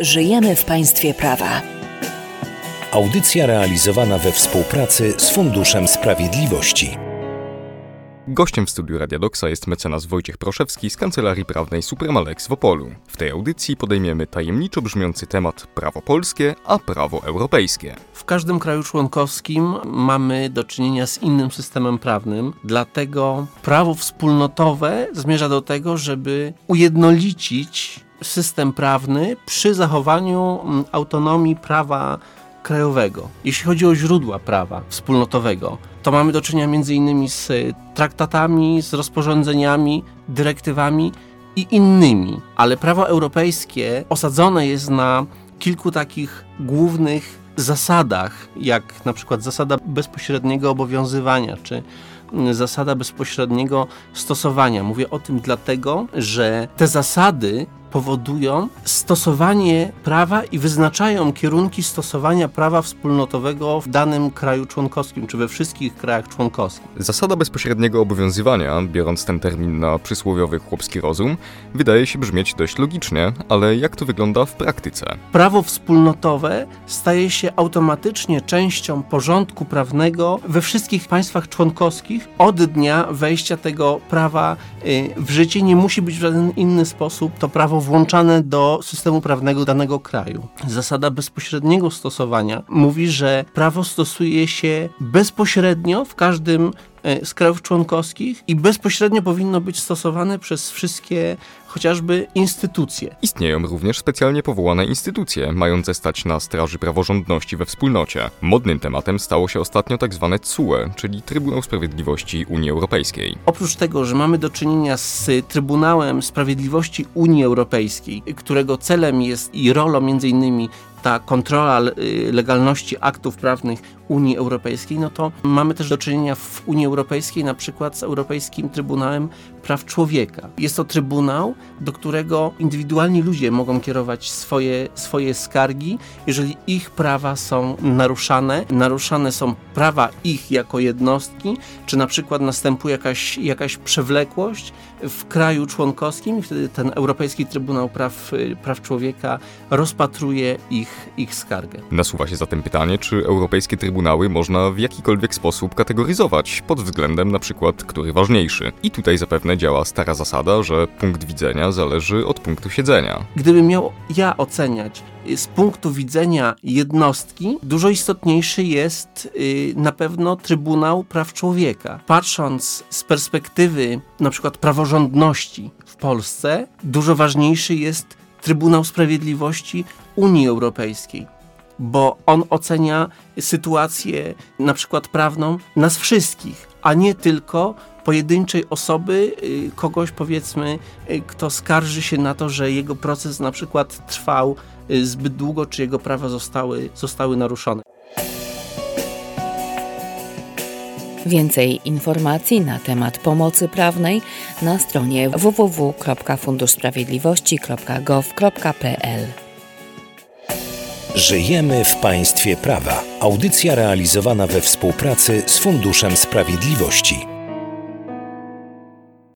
Żyjemy w państwie prawa. Audycja realizowana we współpracy z Funduszem Sprawiedliwości. Gościem w studiu Radia Doksa jest mecenas Wojciech Proszewski z Kancelarii Prawnej Suprema Lex w Opolu. W tej audycji podejmiemy tajemniczo brzmiący temat prawo polskie, a prawo europejskie. W każdym kraju członkowskim mamy do czynienia z innym systemem prawnym, dlatego prawo wspólnotowe zmierza do tego, żeby ujednolicić system prawny przy zachowaniu autonomii prawa krajowego. Jeśli chodzi o źródła prawa wspólnotowego, to mamy do czynienia m.in. z traktatami, z rozporządzeniami, dyrektywami i innymi. Ale prawo europejskie osadzone jest na kilku takich głównych zasadach, jak na przykład zasada bezpośredniego obowiązywania, czy zasada bezpośredniego stosowania. Mówię o tym dlatego, że te zasady powodują stosowanie prawa i wyznaczają kierunki stosowania prawa wspólnotowego w danym kraju członkowskim, czy we wszystkich krajach członkowskich. Zasada bezpośredniego obowiązywania, biorąc ten termin na przysłowiowy chłopski rozum, wydaje się brzmieć dość logicznie, ale jak to wygląda w praktyce? Prawo wspólnotowe staje się automatycznie częścią porządku prawnego we wszystkich państwach członkowskich od dnia wejścia tego prawa w życie. Nie musi być w żaden inny sposób to prawo włączane do systemu prawnego danego kraju. Zasada bezpośredniego stosowania mówi, że prawo stosuje się bezpośrednio w każdym z krajów członkowskich i bezpośrednio powinno być stosowane przez wszystkie chociażby instytucje. Istnieją również specjalnie powołane instytucje, mające stać na straży praworządności we wspólnocie. Modnym tematem stało się ostatnio tzw. TSUE, czyli Trybunał Sprawiedliwości Unii Europejskiej. Oprócz tego, że mamy do czynienia z Trybunałem Sprawiedliwości Unii Europejskiej, którego celem jest i rolą m.in. ta kontrola legalności aktów prawnych Unii Europejskiej, no to mamy też do czynienia w Unii Europejskiej na przykład z Europejskim Trybunałem Praw Człowieka. Jest to trybunał, do którego indywidualni ludzie mogą kierować swoje skargi, jeżeli ich prawa są naruszane są prawa ich jako jednostki, czy na przykład następuje jakaś przewlekłość w kraju członkowskim i wtedy ten Europejski Trybunał Praw Człowieka rozpatruje ich skargę. Nasuwa się zatem pytanie, czy europejskie trybunały można w jakikolwiek sposób kategoryzować pod względem na przykład, który ważniejszy. I tutaj zapewne działa stara zasada, że punkt widzenia zależy od punktu siedzenia. Gdybym miał ja oceniać z punktu widzenia jednostki, dużo istotniejszy jest na pewno Trybunał Praw Człowieka. Patrząc z perspektywy na przykład praworządności w Polsce, dużo ważniejszy jest Trybunał Sprawiedliwości Unii Europejskiej, bo on ocenia sytuację na przykład prawną nas wszystkich, a nie tylko pojedynczej osoby, kogoś powiedzmy, kto skarży się na to, że jego proces na przykład trwał zbyt długo, czy jego prawa zostały naruszone. Więcej informacji na temat pomocy prawnej na stronie www.funduszsprawiedliwości.gov.pl. Żyjemy w państwie prawa. Audycja realizowana we współpracy z Funduszem Sprawiedliwości.